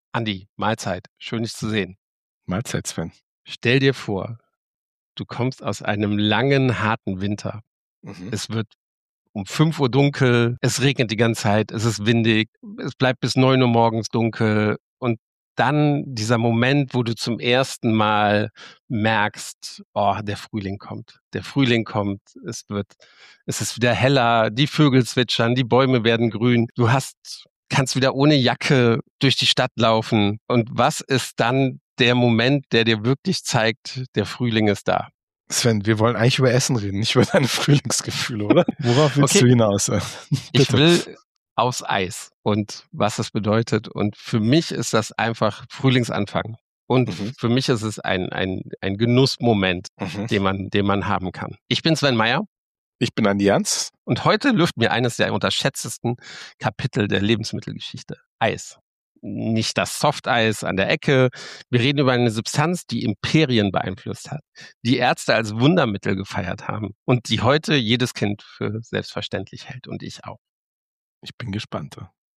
Andi, Mahlzeit. Schön, dich zu sehen. Mahlzeit, Sven. Stell dir vor, du kommst aus einem langen, harten Winter. Es wird um 5 Uhr dunkel, es regnet die ganze Zeit, es ist windig, es bleibt bis 9 Uhr morgens dunkel und dann dieser Moment, wo du zum ersten Mal merkst, oh, der Frühling kommt. Der Frühling kommt, es ist wieder heller, die Vögel zwitschern, die Bäume werden grün. Kannst wieder ohne Jacke durch die Stadt laufen. Und was ist dann der Moment, der dir wirklich zeigt, der Frühling ist da? Sven, wir wollen eigentlich über Essen reden, nicht über deine Frühlingsgefühle, oder? Worauf willst du hinaus? Ich will aus Eis und was das bedeutet. Und für mich ist das einfach Frühlingsanfang. Und für mich ist es ein Genussmoment, den man haben kann. Ich bin Sven Meyer. Ich bin Andi Jans. Und heute lüften wir eines der unterschätztesten Kapitel der Lebensmittelgeschichte. Eis. Nicht das Softeis an der Ecke. Wir reden über eine Substanz, die Imperien beeinflusst hat, die Ärzte als Wundermittel gefeiert haben und die heute jedes Kind für selbstverständlich hält und ich auch. Ich bin gespannt.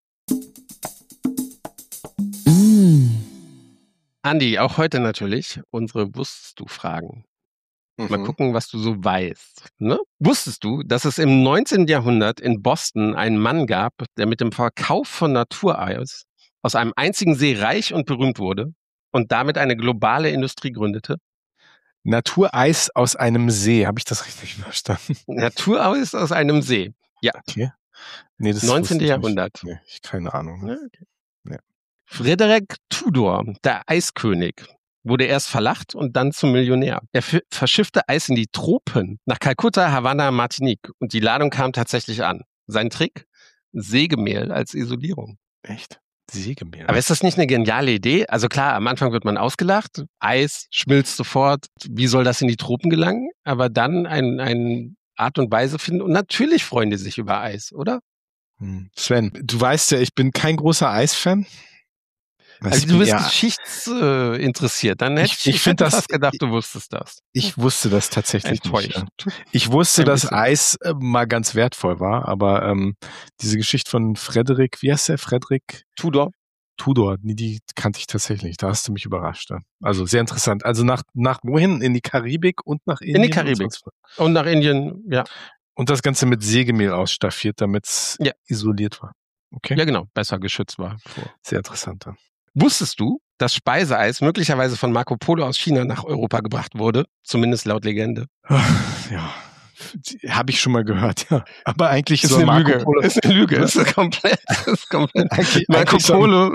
Andi, auch heute natürlich unsere Wusstest-du-Fragen. Mal gucken, was du so weißt. Ne? Wusstest du, dass es im 19. Jahrhundert in Boston einen Mann gab, der mit dem Verkauf von Natureis aus einem einzigen See reich und berühmt wurde und damit eine globale Industrie gründete? Natureis aus einem See, habe ich das richtig verstanden? Natureis aus einem See, ja. Okay. Nee, das 19. Jahrhundert. Nee, keine Ahnung. Ja, okay. Ja. Frederick Tudor, der Eiskönig, wurde erst verlacht und dann zum Millionär. Er verschiffte Eis in die Tropen, nach Kalkutta, Havanna, Martinique und die Ladung kam tatsächlich an. Sein Trick? Sägemehl als Isolierung. Echt? Sägemehl? Aber ist das nicht eine geniale Idee? Also klar, am Anfang wird man ausgelacht, Eis schmilzt sofort, wie soll das in die Tropen gelangen? Aber dann eine Art und Weise finden und natürlich freuen die sich über Eis, oder? Sven, du weißt ja, ich bin kein großer Eisfan. Also du bist geschichtsinteressiert, dann hätte ich fast gedacht, du wusstest das. Ich wusste das tatsächlich nicht. Ja. Ich wusste, dass Eis mal ganz wertvoll war, aber diese Geschichte von Frederick, wie heißt der? Frederick? Tudor, die kannte ich tatsächlich nicht. Da hast du mich überrascht. Ja. Also sehr interessant. Also nach wohin? In die Karibik und nach Indien? In die Karibik. Und nach Indien, ja. Und das Ganze mit Sägemehl ausstaffiert, damit es isoliert war. Okay. Ja, genau, besser geschützt war. Sehr interessant. Ja. Wusstest du, dass Speiseeis möglicherweise von Marco Polo aus China nach Europa gebracht wurde? Zumindest laut Legende. Ja, habe ich schon mal gehört, ja. Aber eigentlich ist eine Lüge. Ist eine Lüge. Ist komplett. Marco Polo.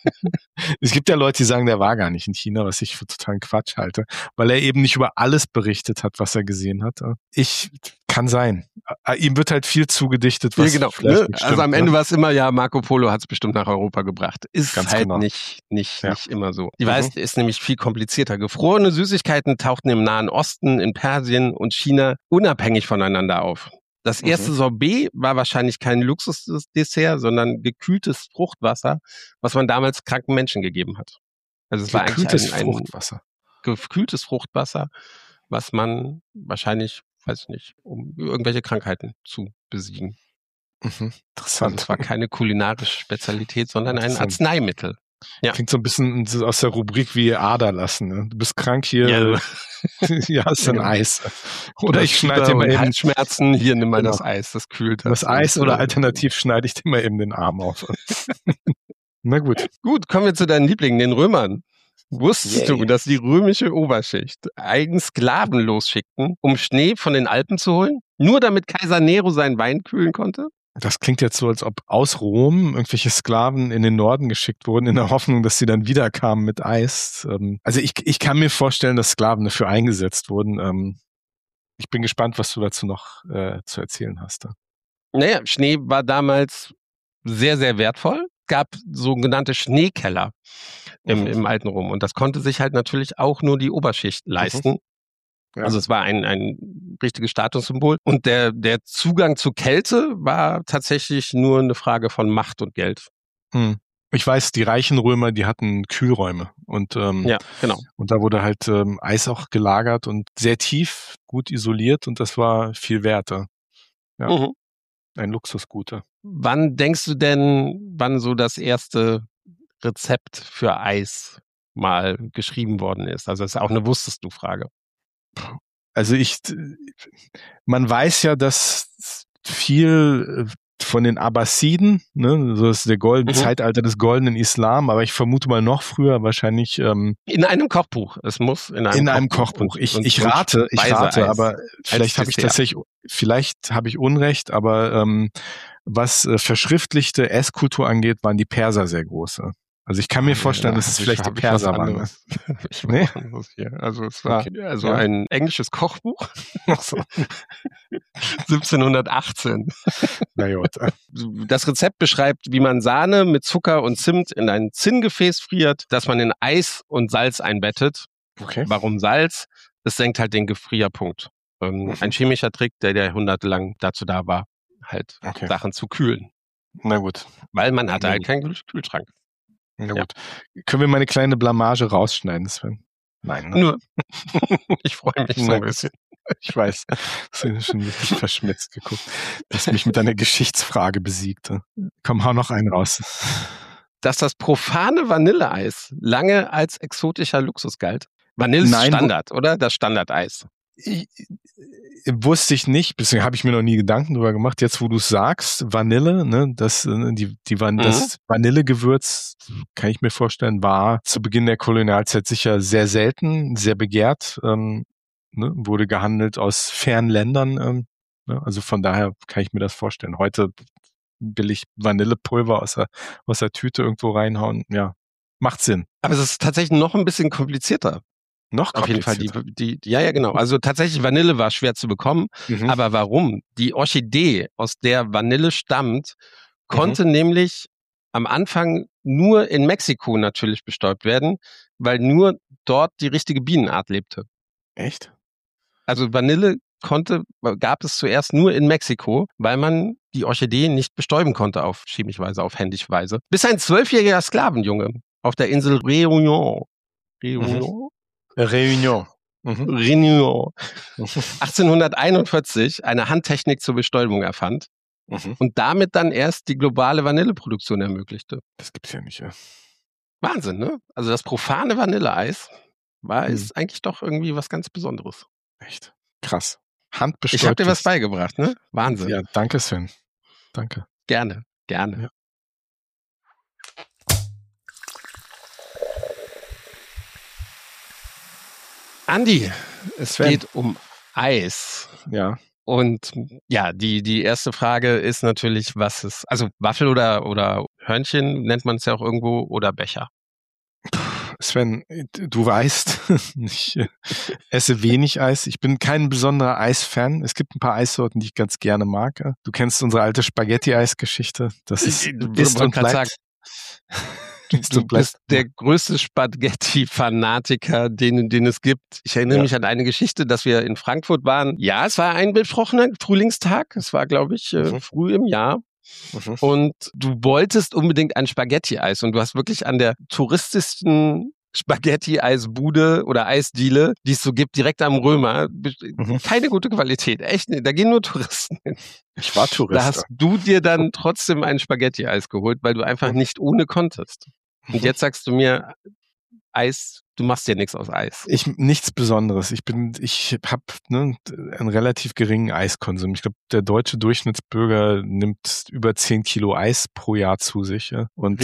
Es gibt ja Leute, die sagen, der war gar nicht in China, was ich für totalen Quatsch halte, weil er eben nicht über alles berichtet hat, was er gesehen hat. Kann sein. Ihm wird halt viel zugedichtet, was genau. vielleicht nicht stimmt, also am Ende war es immer, Marco Polo hat es bestimmt nach Europa gebracht. Ist ganz halt genau. nicht immer so. Die Weise ist nämlich viel komplizierter. Gefrorene Süßigkeiten tauchten im Nahen Osten, in Persien und China unabhängig voneinander auf. Das erste Sorbet war wahrscheinlich kein Luxusdessert, sondern gekühltes Fruchtwasser, was man damals kranken Menschen gegeben hat. Also es war eigentlich ein gekühltes Fruchtwasser, was man wahrscheinlich, weiß ich nicht, um irgendwelche Krankheiten zu besiegen. Interessant. Also es war keine kulinarische Spezialität, sondern ein Arzneimittel. Ja. Klingt so ein bisschen aus der Rubrik wie Ader lassen. Ne? Du bist krank hier, hier hast du ein Eis. Oder ich schneide dir mal eben Halsschmerzen, hier nimm mal das Eis, das kühlt. Das Eis oder alternativ schneide ich dir mal eben den Arm auf. Na gut. Gut, kommen wir zu deinen Lieblingen, den Römern. Wusstest du, dass die römische Oberschicht eigene Sklaven losschickten, um Schnee von den Alpen zu holen? Nur damit Kaiser Nero seinen Wein kühlen konnte? Das klingt jetzt so, als ob aus Rom irgendwelche Sklaven in den Norden geschickt wurden, in der Hoffnung, dass sie dann wiederkamen mit Eis. Also ich kann mir vorstellen, dass Sklaven dafür eingesetzt wurden. Ich bin gespannt, was du dazu noch zu erzählen hast. Naja, Schnee war damals sehr, sehr wertvoll. Es gab sogenannte Schneekeller im alten Rom. Und das konnte sich halt natürlich auch nur die Oberschicht leisten. Ja. Also es war ein richtiges Statussymbol. Und der Zugang zur Kälte war tatsächlich nur eine Frage von Macht und Geld. Ich weiß, die reichen Römer, die hatten Kühlräume. Und, ja, genau. Und da wurde halt Eis auch gelagert und sehr tief, gut isoliert. Und das war viel wert. Ja. Ein Luxusgut. Wann denkst du denn, wann so das erste Rezept für Eis mal geschrieben worden ist? Also das ist auch eine Wusstest-du-Frage. Also man weiß ja, dass viel von den Abbasiden, ne, so ist der Zeitalter des goldenen Islam, aber ich vermute mal noch früher wahrscheinlich in einem Kochbuch. Es muss in einem Kochbuch. Ich rate, aber vielleicht habe ich Unrecht, aber was verschriftlichte Esskultur angeht, waren die Perser sehr große. Also ich kann mir vorstellen, dass es vielleicht die Perser waren. Nee? Also es war ein englisches Kochbuch. 1718. Na gut. Das Rezept beschreibt, wie man Sahne mit Zucker und Zimt in ein Zinngefäß friert, das man in Eis und Salz einbettet. Okay. Warum Salz? Das senkt halt den Gefrierpunkt. Ein chemischer Trick, der jahrhundertelang dazu da war, halt Sachen zu kühlen. Na gut. Weil man hatte halt keinen Kühlschrank. Na gut. Können wir meine kleine Blamage rausschneiden, Sven? Nein. Ne? Nur. Ich freue mich so ein bisschen. Ich weiß. Das ist schon richtig verschmitzt geguckt. Dass mich mit einer Geschichtsfrage besiegte. Komm, hau noch einen raus. Dass das profane Vanilleeis lange als exotischer Luxus galt. Vanille ist Standard, oder? Das Standardeis. Wusste ich nicht, deswegen habe ich mir noch nie Gedanken drüber gemacht. Jetzt, wo du es sagst, Vanille, ne, das Vanillegewürz, kann ich mir vorstellen, war zu Beginn der Kolonialzeit sicher sehr selten, sehr begehrt, wurde gehandelt aus fernen Ländern, also von daher kann ich mir das vorstellen. Heute will ich Vanillepulver aus der Tüte irgendwo reinhauen, ja, macht Sinn. Aber es ist tatsächlich noch ein bisschen komplizierter. Noch auf jeden Fall ja, genau. Also tatsächlich Vanille war schwer zu bekommen. Aber warum? Die Orchidee, aus der Vanille stammt, konnte nämlich am Anfang nur in Mexiko natürlich bestäubt werden, weil nur dort die richtige Bienenart lebte. Echt? Also Vanille gab es zuerst nur in Mexiko, weil man die Orchidee nicht bestäuben konnte auf chemische Weise, auf händische Weise. Bis ein 12-jähriger Sklavenjunge auf der Insel Réunion 1841 eine Handtechnik zur Bestäubung erfand und damit dann erst die globale Vanilleproduktion ermöglichte. Das gibt's ja nicht, ja. Wahnsinn, ne? Also das profane Vanilleeis ist eigentlich doch irgendwie was ganz Besonderes. Echt? Krass. Handbestäubtes. Ich habe dir was beigebracht, ne? Wahnsinn. Ja, danke, Sven. Danke. Gerne. Ja. Andi, es geht um Eis. Ja. Und ja, die erste Frage ist natürlich, also Waffel oder Hörnchen nennt man es ja auch irgendwo, oder Becher? Sven, du weißt, ich esse wenig Eis. Ich bin kein besonderer Eisfan. Es gibt ein paar Eissorten, die ich ganz gerne mag. Du kennst unsere alte Spaghetti-Eis-Geschichte. Das ist und bleibt. Du bist der größte Spaghetti-Fanatiker, den es gibt. Ich erinnere mich an eine Geschichte, dass wir in Frankfurt waren. Ja, es war ein betrochener Frühlingstag. Es war, glaube ich, früh im Jahr. Und du wolltest unbedingt ein Spaghetti-Eis. Und du hast wirklich an der touristischsten Spaghetti-Eisbude oder Eisdiele, die es so gibt, direkt am Römer, keine gute Qualität. Echt, da gehen nur Touristen hin. Ich war Tourist. Da hast du dir dann trotzdem ein Spaghetti-Eis geholt, weil du einfach nicht ohne konntest. Und jetzt sagst du mir, Eis, du machst dir nichts aus Eis. Nichts Besonderes. Ich habe einen relativ geringen Eiskonsum. Ich glaube, der deutsche Durchschnittsbürger nimmt über 10 Kilo Eis pro Jahr zu sich. Ja? Und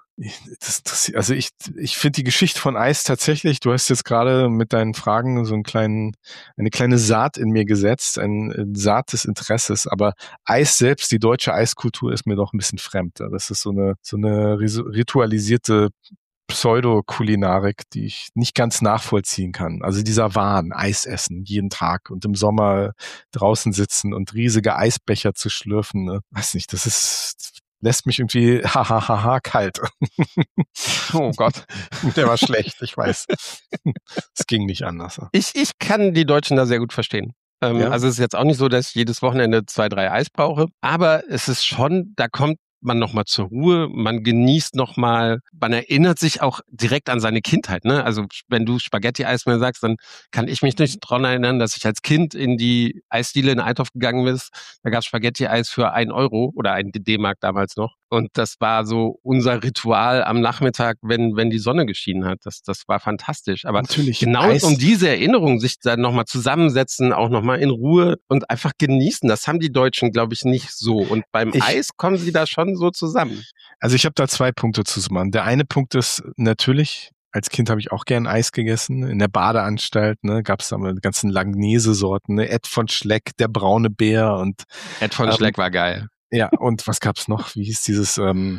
ich finde die Geschichte von Eis tatsächlich, du hast jetzt gerade mit deinen Fragen so eine kleine Saat in mir gesetzt, eine Saat des Interesses, aber Eis selbst, die deutsche Eiskultur ist mir doch ein bisschen fremd. Das ist so eine ritualisierte Pseudo-Kulinarik, die ich nicht ganz nachvollziehen kann. Also dieser Wahn, Eis essen jeden Tag und im Sommer draußen sitzen und riesige Eisbecher zu schlürfen, ne? Weiß nicht, lässt mich irgendwie kalt. Oh Gott, der war schlecht, ich weiß. Es ging nicht anders. Ich kann die Deutschen da sehr gut verstehen. Also es ist jetzt auch nicht so, dass ich jedes Wochenende 2, 3 Eis brauche, aber es ist schon, da kommt man nochmal zur Ruhe, man genießt nochmal, man erinnert sich auch direkt an seine Kindheit, ne? Also wenn du Spaghetti-Eis mir sagst, dann kann ich mich nicht daran erinnern, dass ich als Kind in die Eisdiele in Einthoff gegangen bin. Da gab es Spaghetti-Eis für 1 Euro oder 1 D-Mark damals noch. Und das war so unser Ritual am Nachmittag, wenn die Sonne geschienen hat. Das war fantastisch. Aber natürlich genau um diese Erinnerung, sich dann nochmal zusammensetzen, auch nochmal in Ruhe und einfach genießen. Das haben die Deutschen, glaube ich, nicht so. Und beim Eis kommen sie da schon so zusammen. Also ich habe da 2 Punkte zu machen. Der eine Punkt ist natürlich, als Kind habe ich auch gern Eis gegessen. In der Badeanstalt, ne, gab es da mal die ganzen Langnese-Sorten, ne? Ed von Schleck, der braune Bär und Ed von Schleck war geil. Ja, und was gab's noch? Wie hieß dieses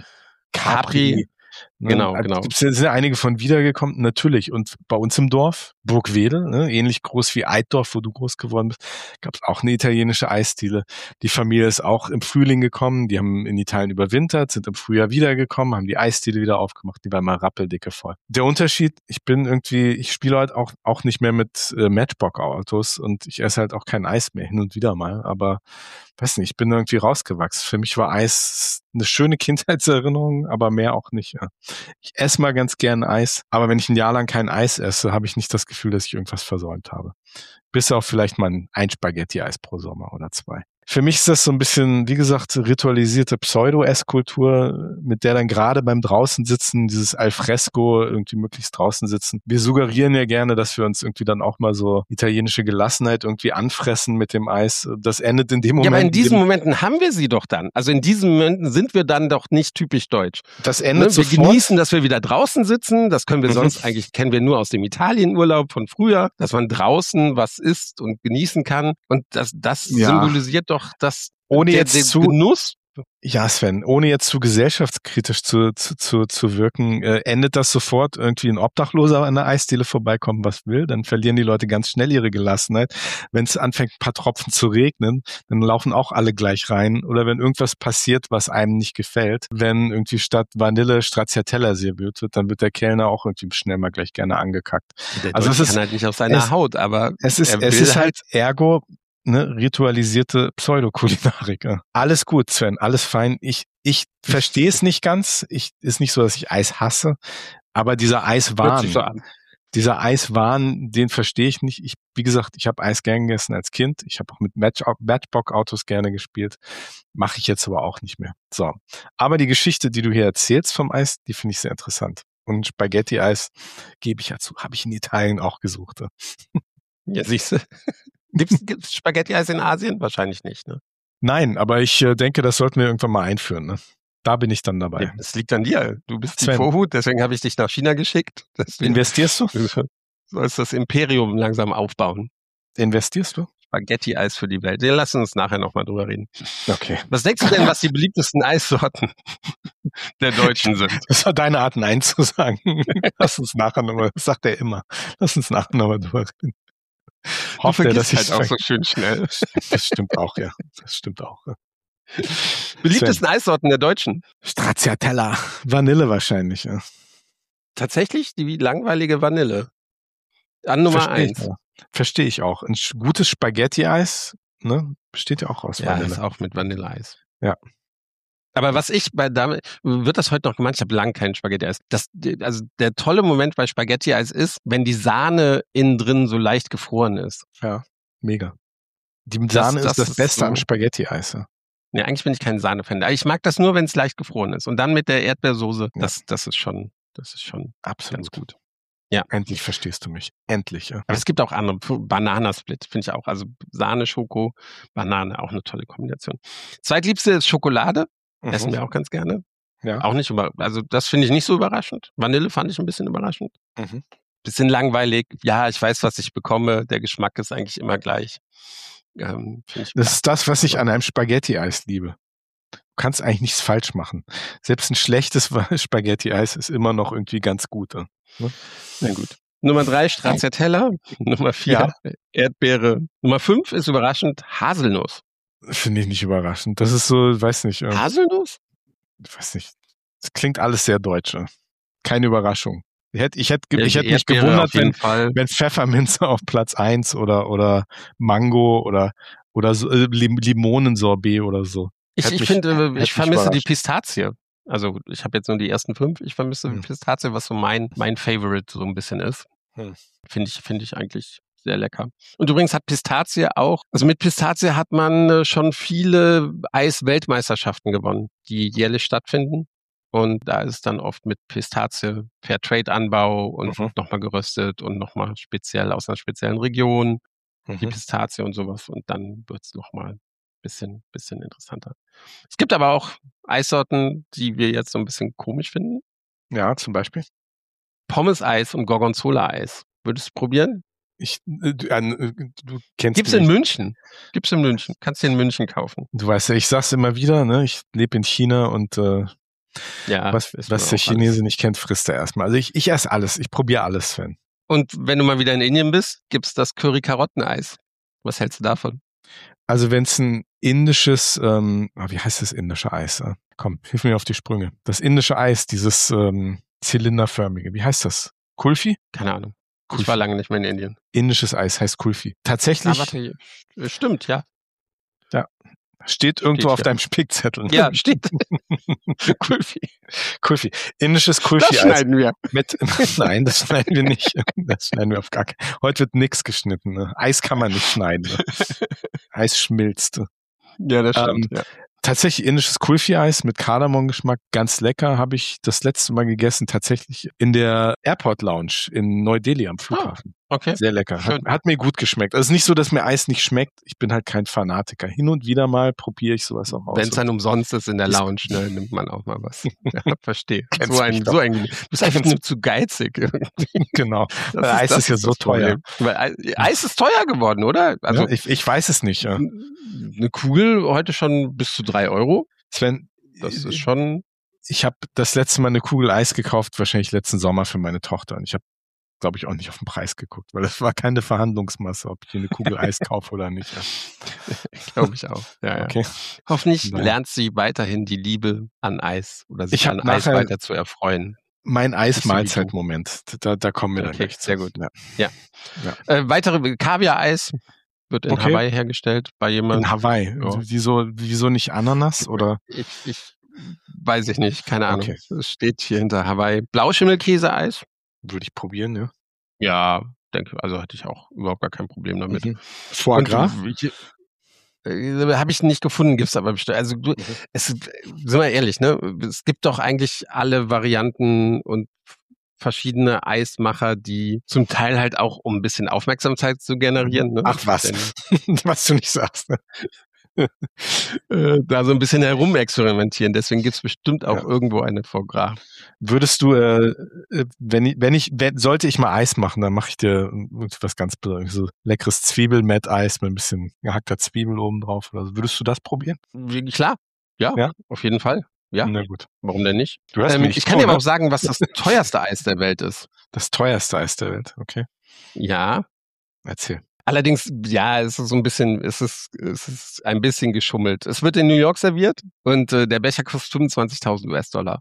Capri? Ne? Genau. Sind ja einige von wiedergekommen, natürlich. Und bei uns im Dorf, Burgwedel, ne, ähnlich groß wie Eiddorf, wo du groß geworden bist, gab's auch eine italienische Eisdiele. Die Familie ist auch im Frühling gekommen, die haben in Italien überwintert, sind im Frühjahr wiedergekommen, haben die Eisdiele wieder aufgemacht, die war mal rappeldicke voll. Der Unterschied, ich spiele halt auch nicht mehr mit Matchbox-Autos und ich esse halt auch kein Eis mehr, hin und wieder mal, aber weiß nicht, ich bin irgendwie rausgewachsen. Für mich war Eis eine schöne Kindheitserinnerung, aber mehr auch nicht. Ja. Ich esse mal ganz gern Eis, aber wenn ich ein Jahr lang kein Eis esse, habe ich nicht das Gefühl, dass ich irgendwas versäumt habe. Bis auf vielleicht mal ein Spaghetti-Eis pro Sommer oder 2. Für mich ist das so ein bisschen, wie gesagt, ritualisierte Pseudo-Esskultur, mit der dann gerade beim draußen sitzen, dieses Alfresco, irgendwie möglichst draußen sitzen. Wir suggerieren ja gerne, dass wir uns irgendwie dann auch mal so italienische Gelassenheit irgendwie anfressen mit dem Eis. Das endet in dem Moment. Ja, aber in diesen Momenten haben wir sie doch dann. Also in diesen Momenten sind wir dann doch nicht typisch deutsch. Das endet wir sofort. Genießen, dass wir wieder draußen sitzen. Das können wir sonst eigentlich, kennen wir nur aus dem Italienurlaub von früher, dass man draußen was isst und genießen kann. Und das symbolisiert doch das Genuss. Ja, Sven, ohne jetzt zu gesellschaftskritisch zu wirken, endet das sofort irgendwie ein Obdachloser an der Eisdiele vorbeikommen, was will, dann verlieren die Leute ganz schnell ihre Gelassenheit. Wenn es anfängt, ein paar Tropfen zu regnen, dann laufen auch alle gleich rein. Oder wenn irgendwas passiert, was einem nicht gefällt, wenn irgendwie statt Vanille Stracciatella serviert wird, dann wird der Kellner auch irgendwie schnell mal gleich gerne angekackt. Der also es kann halt nicht auf seiner Haut, aber es ist halt ergo ritualisierte Pseudokulinarik. Alles gut, Sven, alles fein. Ich verstehe es nicht ganz. Ist nicht so, dass ich Eis hasse, aber dieser Eiswahn, den verstehe ich nicht. Wie gesagt, ich habe Eis gern gegessen als Kind. Ich habe auch mit Matchbox-Autos gerne gespielt. Mache ich jetzt aber auch nicht mehr. So, aber die Geschichte, die du hier erzählst vom Eis, die finde ich sehr interessant. Und Spaghetti-Eis gebe ich dazu. Habe ich in Italien auch gesucht. Ja, siehst du. Gibt's Spaghetti-Eis in Asien? Wahrscheinlich nicht, ne? Nein, aber ich denke, das sollten wir irgendwann mal einführen, ne? Da bin ich dann dabei. Ja, das liegt an dir. Du bist Sven. Die Vorhut, deswegen habe ich dich nach China geschickt. Deswegen investierst du? Du sollst das Imperium langsam aufbauen. Investierst du? Spaghetti-Eis für die Welt. Wir lassen uns nachher nochmal drüber reden. Okay. Was denkst du denn, was die beliebtesten Eissorten der Deutschen sind? Das war deine Art, Nein zu sagen. Lass uns nachher nochmal, das sagt er immer. Lass uns nachher nochmal drüber reden. Hofft er, dass ich halt auch so schön schnell. Das stimmt auch, ja. Das stimmt auch. Ja. Beliebtesten Eissorten der Deutschen? Stracciatella. Vanille wahrscheinlich, ja. Tatsächlich die langweilige Vanille. An Nummer 1. Verstehe ich auch. Ein gutes Spaghetti-Eis, ne, besteht ja auch aus Vanille. Ja, ist auch mit Vanilleeis. Ja. Aber was wird das heute noch gemacht? Ich habe lange kein Spaghetti-Eis. Also der tolle Moment bei Spaghetti-Eis ist, wenn die Sahne innen drin so leicht gefroren ist. Ja, mega. Die Sahne ist das Beste am Spaghetti-Eis. Ja, eigentlich bin ich kein Sahne-Fan. Ich mag das nur, wenn es leicht gefroren ist. Und dann mit der Erdbeersoße, das ist schon absolut ganz gut. Ja. Endlich verstehst du mich. Endlich, ja. Aber es gibt auch andere. Bananasplit finde ich auch. Also Sahne, Schoko, Banane, auch eine tolle Kombination. Zweitliebste ist Schokolade. Essen wir auch ganz gerne. Ja. Auch nicht also das finde ich nicht so überraschend. Vanille fand ich ein bisschen überraschend. Bisschen langweilig. Ja, ich weiß, was ich bekomme. Der Geschmack ist eigentlich immer gleich. Das ist das, was ich an einem Spaghetti-Eis liebe. Du kannst eigentlich nichts falsch machen. Selbst ein schlechtes Spaghetti-Eis ist immer noch irgendwie ganz gut. Ne? Na gut. Nummer 3, Stracciatella. Nummer 4, Erdbeere. Nummer 5 ist überraschend Haselnuss. Finde ich nicht überraschend. Das ist so, weiß nicht. Haselnuss? Ich weiß nicht. Das klingt alles sehr deutsch. Keine Überraschung. Ich hätte mich gewundert, wenn Pfefferminze auf Platz 1 oder Mango oder so, Limonensorbet oder so. Ich vermisse die Pistazie. Also ich habe jetzt nur die ersten 5. Ich vermisse Pistazie, was so mein Favorite so ein bisschen ist. Finde ich eigentlich sehr lecker. Und übrigens hat Pistazie auch, also mit Pistazie hat man schon viele Eis-Weltmeisterschaften gewonnen, die jährlich stattfinden. Und da ist es dann oft mit Pistazie Fairtrade-Anbau und nochmal geröstet und nochmal speziell aus einer speziellen Region, die Pistazie und sowas. Und dann wird es nochmal ein bisschen interessanter. Es gibt aber auch Eissorten, die wir jetzt so ein bisschen komisch finden. Ja, zum Beispiel? Pommes-Eis und Gorgonzola-Eis. Würdest du probieren? Du kennst Gibt's in München. Kannst du in München kaufen. Du weißt ja, ich sag's immer wieder, ne? Ich lebe in China und was der Chinese alles nicht kennt, frisst er erstmal. Also ich esse alles. Ich probiere alles, Sven. Und wenn du mal wieder in Indien bist, gibt's das Curry-Karotteneis. Was hältst du davon? Also wenn es ein indisches, wie heißt das indische Eis? Komm, hilf mir auf die Sprünge. Das indische Eis, dieses zylinderförmige, wie heißt das? Kulfi? Keine Ahnung. Kulfi. Ich war lange nicht mehr in Indien. Indisches Eis heißt Kulfi. Tatsächlich. Warte, stimmt, ja. Ja. Steht irgendwo auf deinem Spickzettel. Ja, steht. Kulfi. Indisches Kulfi-Eis. Das schneiden wir. Nein, das schneiden wir nicht. Das schneiden wir auf gar keinen Fall. Heute wird nichts geschnitten. Ne? Eis kann man nicht schneiden. Ne? Eis schmilzt. Ja, das stimmt. Ja. Tatsächlich indisches Kulfi-Eis mit Kardamom-Geschmack, ganz lecker, habe ich das letzte Mal gegessen, tatsächlich in der Airport Lounge in Neu-Delhi am Flughafen. Okay. Sehr lecker. Hat mir gut geschmeckt. Also es ist nicht so, dass mir Eis nicht schmeckt. Ich bin halt kein Fanatiker. Hin und wieder mal probiere ich sowas auch aus. Wenn es dann umsonst ist in der Lounge, ne, nimmt man auch mal was. Ja, verstehe. Du bist einfach nur zu geizig. Genau. Weil Eis ist ja so teuer. Weil Eis ist teuer geworden, oder? Also ja, ich weiß es nicht. Ja. Eine Kugel heute schon bis zu 3 Euro. Sven, das ist schon. Ich habe das letzte Mal eine Kugel Eis gekauft, wahrscheinlich letzten Sommer für meine Tochter. Und ich habe, glaube ich, auch nicht auf den Preis geguckt, weil das war keine Verhandlungsmasse, ob ich eine Kugel Eis kaufe oder nicht. Ja. Glaube ich auch. Ja, okay. Hoffentlich lernt sie weiterhin die Liebe an Eis oder sich an Eis weiter zu erfreuen. Mein Eis-Mahlzeit-Moment. Da kommen wir dann gleich zu. Sehr gut. Ja. Weitere Kaviar-Eis wird in Hawaii hergestellt bei jemandem. In Hawaii? Ja. Wieso nicht Ananas? Oder? Ich weiß ich nicht, keine Ahnung. Okay. Es steht hier hinter Hawaii. Blauschimmelkäse-Eis. Würde ich probieren, ja. Ja, denke, also hatte ich auch überhaupt gar kein Problem damit. Foie Gras? Habe ich nicht gefunden, gibt's aber bestimmt. Also sind wir ehrlich, ne? Es gibt doch eigentlich alle Varianten und verschiedene Eismacher, die zum Teil halt auch, um ein bisschen Aufmerksamkeit zu generieren. Ne? Ach was, was du nicht sagst. Ne? Da so ein bisschen herumexperimentieren. Deswegen gibt's bestimmt auch irgendwo eine Foie Gras. Würdest du, sollte ich mal Eis machen, dann mache ich dir was ganz Besonderes, so leckeres Zwiebel-Met-Eis mit ein bisschen gehackter Zwiebel oben drauf oder so. Würdest du das probieren? Klar, ja, auf jeden Fall. Ja, na gut. Warum denn nicht? Du hast ich kann dir aber auch sagen, was das teuerste Eis der Welt ist. Das teuerste Eis der Welt, okay. Ja. Erzähl. Allerdings, ja, es ist ein bisschen geschummelt. Es wird in New York serviert und der Becher kostet 25.000 US-Dollar.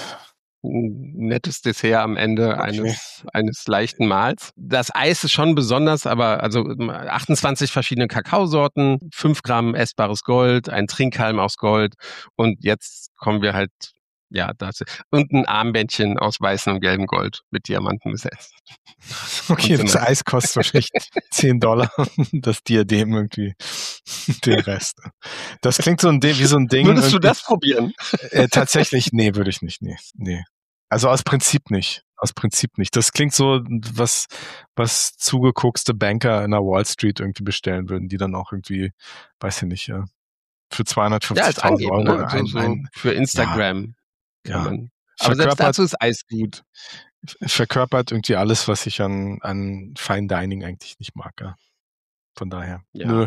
Ein nettes Dessert am Ende eines leichten Mahls. Das Eis ist schon besonders, aber also 28 verschiedene Kakaosorten, 5 Gramm essbares Gold, ein Trinkhalm aus Gold und jetzt kommen wir halt, und ein Armbändchen aus weißem und gelbem Gold mit Diamanten besetzt. Okay, das Eis kostet wahrscheinlich $10, das Diadem irgendwie den Rest. Das klingt wie so ein Ding. Würdest du das probieren? Tatsächlich, nee, würde ich nicht, nee. Also aus Prinzip nicht. Das klingt so, was zugeguckste Banker in der Wall Street irgendwie bestellen würden, die dann auch irgendwie, weiß ich nicht, für 250.000 Euro. Ne? Für Instagram. Ja. Aber selbst dazu ist Eis gut. Verkörpert irgendwie alles, was ich an Fine Dining eigentlich nicht mag. Ja. Von daher, nö.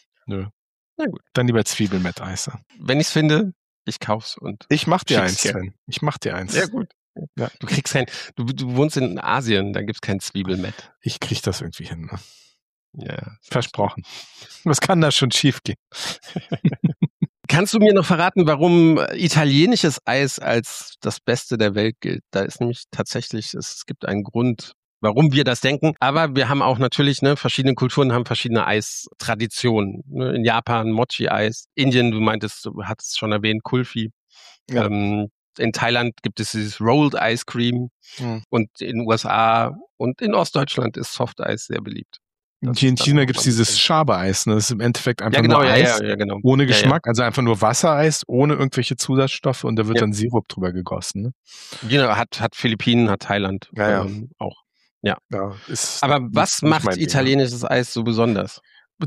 Na gut. Dann lieber Zwiebel-Met-Eis. Wenn ich's finde, ich kauf's und ich mach dir eins, Sven. Ich mach dir eins. Sehr gut. Ja. Du kriegst du wohnst in Asien, da gibt's kein Zwiebelmet. Ich krieg das irgendwie hin. Ne? Ja. Versprochen. Was kann da schon schief gehen? Kannst du mir noch verraten, warum italienisches Eis als das Beste der Welt gilt? Da ist nämlich tatsächlich, es gibt einen Grund, warum wir das denken. Aber wir haben auch natürlich, verschiedene Kulturen haben verschiedene Eistraditionen. In Japan Mochi-Eis, Indien, du hattest es schon erwähnt, Kulfi. Ja. In Thailand gibt es dieses Rolled Ice Cream und in den USA und in Ostdeutschland ist Soft Eis sehr beliebt. Hier in China gibt's dieses Schabe-Eis, ne? Das ist im Endeffekt einfach genau, nur Eis genau. ohne Geschmack, also einfach nur Wassereis ohne irgendwelche Zusatzstoffe und da wird Ja. dann Sirup drüber gegossen. Ne? Genau, hat Philippinen, hat Thailand auch. Ja. Aber was macht italienisches Eis so besonders?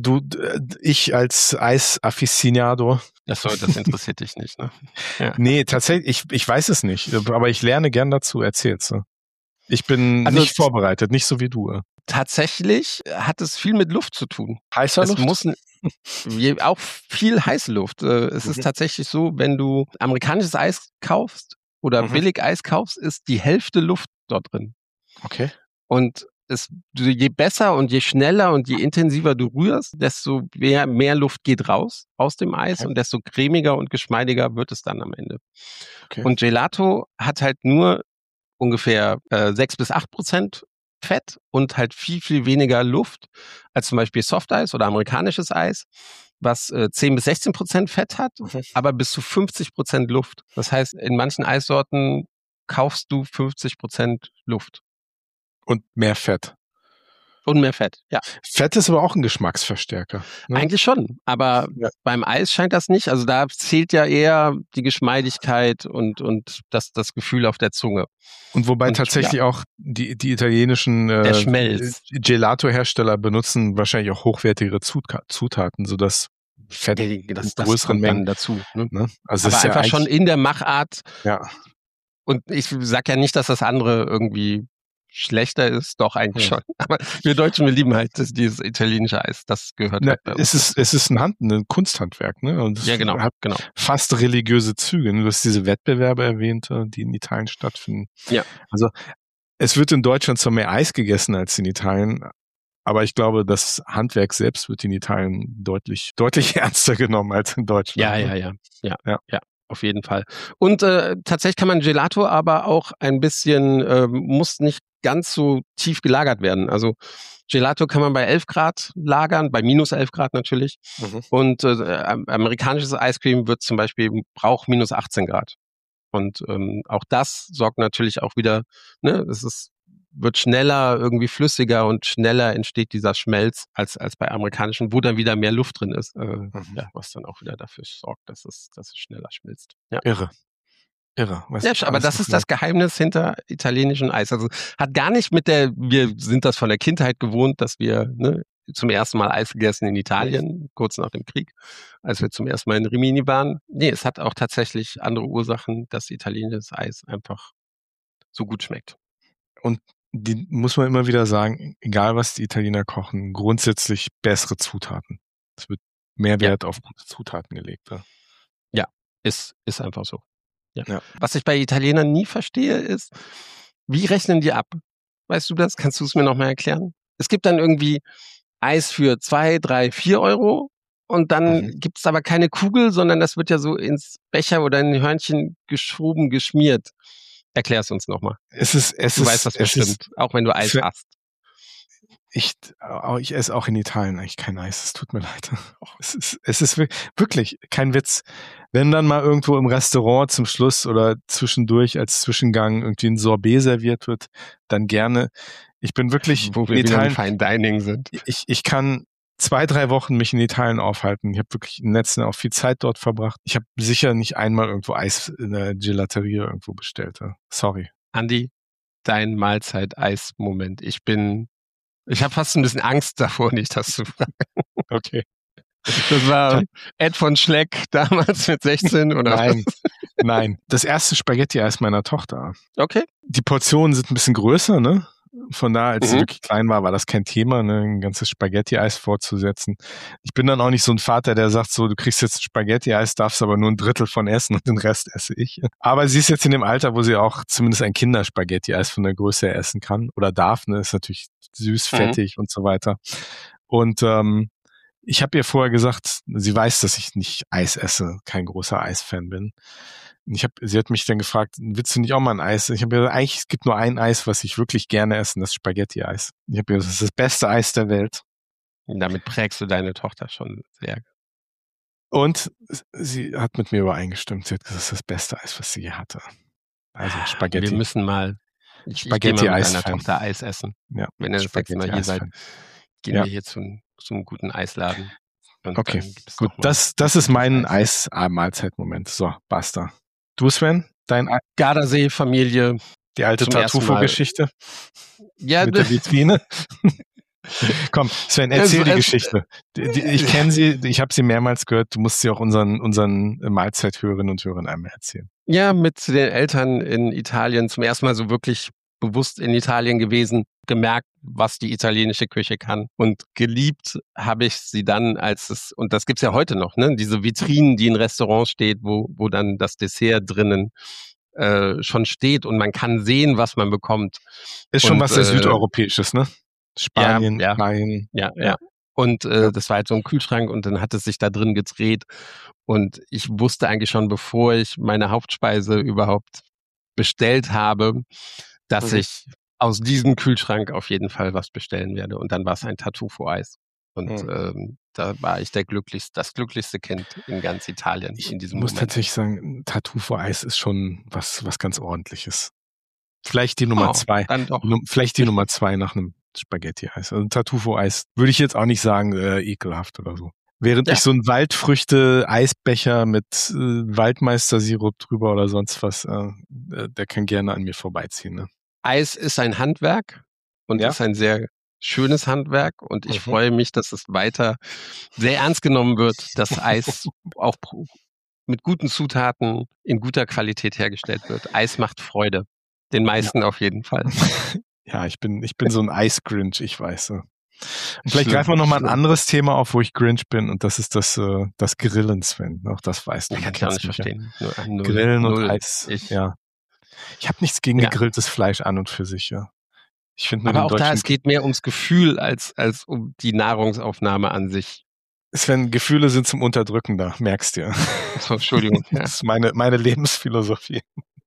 Ich als Eis-Afficionado. Das interessiert dich nicht, ne? Ja. Nee, tatsächlich, ich weiß es nicht, aber ich lerne gern dazu, erzähl's. Ne? Ich bin nicht vorbereitet, nicht so wie du. Tatsächlich hat es viel mit Luft zu tun. Heißer Luft? Auch viel heiße Luft. Es ist tatsächlich so, wenn du amerikanisches Eis kaufst oder billig Eis kaufst, ist die Hälfte Luft dort drin. Okay. Und je besser und je schneller und je intensiver du rührst, desto mehr Luft geht raus aus dem Eis und desto cremiger und geschmeidiger wird es dann am Ende. Okay. Und Gelato hat halt nur ungefähr 6-8% Fett und halt viel, viel weniger Luft als zum Beispiel Softeis oder amerikanisches Eis, was 10-16% Fett hat, aber bis zu 50% Luft. Das heißt, in manchen Eissorten kaufst du 50% Luft. Und mehr Fett. Und mehr Fett, ja. Fett ist aber auch ein Geschmacksverstärker. Ne? Eigentlich schon, aber beim Eis scheint das nicht. Also da zählt ja eher die Geschmeidigkeit und das Gefühl auf der Zunge. Und wobei tatsächlich auch die italienischen Gelato-Hersteller benutzen wahrscheinlich auch hochwertigere Zutaten, sodass Fett in größeren Mengen dazu. Ne? Also aber ist einfach schon in der Machart. Ja. Und ich sag ja nicht, dass das andere irgendwie schlechter ist, doch eigentlich schon. Aber wir Deutschen, wir lieben halt dieses italienische Eis. Das gehört halt bei uns. Es ist ein Kunsthandwerk, ne? Und es genau. Fast religiöse Züge. Du hast diese Wettbewerbe erwähnt, die in Italien stattfinden. Ja. Also es wird in Deutschland zwar mehr Eis gegessen als in Italien, aber ich glaube, das Handwerk selbst wird in Italien deutlich ernster genommen als in Deutschland. Ja. Auf jeden Fall. Und tatsächlich kann man Gelato aber auch ein bisschen, muss nicht ganz so tief gelagert werden. Also Gelato kann man bei 11 Grad lagern, bei minus 11 Grad natürlich. Und amerikanisches Eiscreme braucht minus 18 Grad. Und auch das sorgt natürlich auch wieder, ne, wird schneller irgendwie flüssiger und schneller entsteht dieser Schmelz als bei amerikanischen, wo dann wieder mehr Luft drin ist, was dann auch wieder dafür sorgt, dass es schneller schmilzt. Ja. Irre. Aber das ist das Geheimnis hinter italienischem Eis. Also hat gar nicht wir sind das von der Kindheit gewohnt, dass wir zum ersten Mal Eis gegessen in Italien, kurz nach dem Krieg, als wir zum ersten Mal in Rimini waren. Nee, es hat auch tatsächlich andere Ursachen, dass italienisches Eis einfach so gut schmeckt. Und die muss man immer wieder sagen, egal was die Italiener kochen, grundsätzlich bessere Zutaten. Es wird mehr Wert auf gute Zutaten gelegt. Ja, ist einfach so. Ja. Was ich bei Italienern nie verstehe, ist, wie rechnen die ab? Weißt du das? Kannst du es mir nochmal erklären? Es gibt dann irgendwie Eis für 2, 3, 4 Euro und dann gibt es aber keine Kugel, sondern das wird ja so ins Becher oder in ein Hörnchen geschoben, geschmiert. Erklär es uns nochmal. Du weißt das bestimmt, auch wenn du Eis hast. Ich esse auch in Italien eigentlich kein Eis. Es tut mir leid. Es ist wirklich kein Witz. Wenn dann mal irgendwo im Restaurant zum Schluss oder zwischendurch als Zwischengang irgendwie ein Sorbet serviert wird, dann gerne. Ich bin wirklich wo wir in Italien Fine Dining sind. Ich kann 2, 3 Wochen mich in Italien aufhalten. Ich habe wirklich im Netz auch viel Zeit dort verbracht. Ich habe sicher nicht einmal irgendwo Eis in der Gelateria irgendwo bestellt. Sorry. Andi, dein Mahlzeit-Eis-Moment. Ich habe fast ein bisschen Angst davor, nicht das zu fragen. Okay. Das war Ed von Schleck damals mit 16 oder? Nein. Das erste Spaghetti-Eis meiner Tochter. Okay. Die Portionen sind ein bisschen größer, ne? Von da, als sie wirklich klein war das kein Thema, ne, ein ganzes Spaghetti-Eis vorzusetzen. Ich bin dann auch nicht so ein Vater, der sagt so, du kriegst jetzt ein Spaghetti-Eis, darfst aber nur ein Drittel von essen und den Rest esse ich. Aber sie ist jetzt in dem Alter, wo sie auch zumindest ein Kinderspaghetti-Eis von der Größe essen kann oder darf, ne, ist natürlich süß, fettig und so weiter. Und ich habe ihr vorher gesagt, sie weiß, dass ich nicht Eis esse, kein großer Eisfan bin. Sie hat mich dann gefragt, willst du nicht auch mal ein Eis? Ich habe gesagt, eigentlich es gibt nur ein Eis, was ich wirklich gerne esse, und das ist Spaghetti-Eis. Ich habe gesagt, das ist das beste Eis der Welt. Und damit prägst du deine Tochter schon sehr. Und sie hat mit mir übereingestimmt. Sie hat gesagt, das ist das beste Eis, was sie je hatte. Also Spaghetti. Wir müssen mal Spaghetti-Eis mit deiner Tochter Eis essen. Ja, wenn ihr das nächste Mal hier seid. gehen wir hier zum guten Eisladen. Und okay, gut. Das ist mein Eis-Mahlzeitmoment. So, basta. Du, Sven? Dein Gardasee-Familie. Die alte Tartufo-Geschichte? Ja, mit der Vitrine? Komm, Sven, erzähl die Geschichte. Ich kenne sie, ich habe sie mehrmals gehört. Du musst sie auch unseren Mahlzeithörerinnen und Hörern einmal erzählen. Ja, mit den Eltern in Italien zum ersten Mal so wirklich bewusst in Italien gewesen, gemerkt, was die italienische Küche kann. Und geliebt habe ich sie dann, und das gibt's ja heute noch, ne, diese Vitrinen, die in Restaurants steht, wo dann das Dessert drinnen schon steht und man kann sehen, was man bekommt. Ist schon was sehr Südeuropäisches, ne? Spanien, Italien. Ja. Und das war halt so ein Kühlschrank und dann hat es sich da drin gedreht. Und ich wusste eigentlich schon, bevor ich meine Hauptspeise überhaupt bestellt habe, dass ich aus diesem Kühlschrank auf jeden Fall was bestellen werde. Und dann war es ein Tartufo-Eis. Und da war ich das glücklichste Kind in ganz Italien in diesem Moment. Ich muss tatsächlich sagen, Tartufo-Eis ist schon was ganz Ordentliches. Vielleicht die Nummer 2. Dann doch. Vielleicht die Nummer 2 nach einem Spaghetti-Eis. Also Tartufo-Eis würde ich jetzt auch nicht sagen, ekelhaft oder so. Während ich so einen Waldfrüchte-Eisbecher mit Waldmeister-Sirup drüber oder sonst was, der kann gerne an mir vorbeiziehen. Ne? Eis ist ein Handwerk und ist ein sehr schönes Handwerk und ich freue mich, dass es weiter sehr ernst genommen wird, dass Eis auch mit guten Zutaten in guter Qualität hergestellt wird. Eis macht Freude. Den meisten auf jeden Fall. Ja, ich bin so ein Eis-Grinch, ich weiß. Und vielleicht greifen wir nochmal ein anderes Thema auf, wo ich Grinch bin, und das ist das Grillen, Sven. Auch das weißt du. Kann ich auch nicht verstehen. Grillen und Eis. Ich habe nichts gegen gegrilltes Fleisch an und für sich, ja. Ich finde aber auch da, es geht mehr ums Gefühl als um die Nahrungsaufnahme an sich. Sven, Gefühle sind zum Unterdrücken da, merkst du ja. Oh, Entschuldigung. Das ist meine Lebensphilosophie.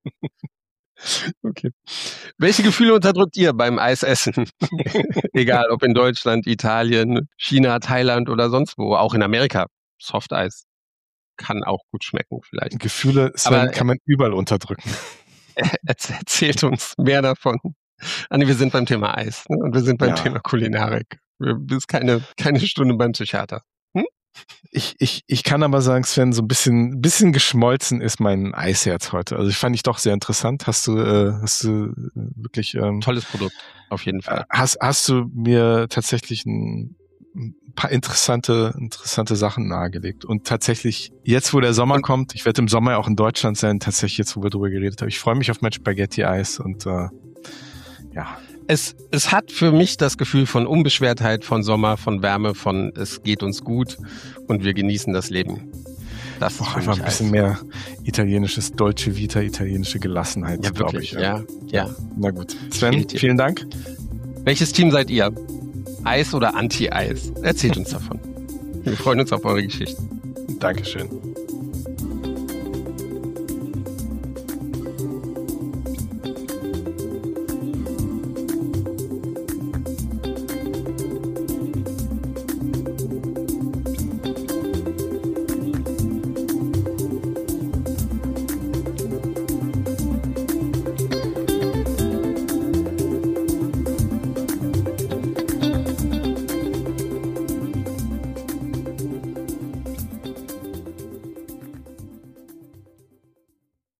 Okay. Welche Gefühle unterdrückt ihr beim Eisessen? Egal, ob in Deutschland, Italien, China, Thailand oder sonst wo. Auch in Amerika. Softeis kann auch gut schmecken vielleicht. Gefühle, Sven, kann man überall unterdrücken. Erzählt uns mehr davon. Anni, wir sind beim Thema Eis, ne? Und wir sind beim Thema Kulinarik. Wir sind keine Stunde beim Psychiater. Ich kann aber sagen, Sven, so ein bisschen geschmolzen ist mein Eisherz heute. Also ich fand ich doch sehr interessant. Hast du wirklich tolles Produkt, auf jeden Fall. Hast du mir tatsächlich ein paar interessante Sachen nahegelegt. Und tatsächlich, jetzt wo der Sommer kommt, ich werde im Sommer ja auch in Deutschland sein, tatsächlich jetzt, wo wir drüber geredet haben, ich freue mich auf mein Spaghetti-Eis und Es hat für mich das Gefühl von Unbeschwertheit, von Sommer, von Wärme, von es geht uns gut und wir genießen das Leben. Das ist einfach ein bisschen mehr italienisches Dolce Vita, italienische Gelassenheit, ja, glaube ich. Ja. Na gut. Sven, vielen Dank. Welches Team seid ihr? Eis oder Anti-Eis? Erzählt uns davon. Wir freuen uns auf eure Geschichten. Dankeschön.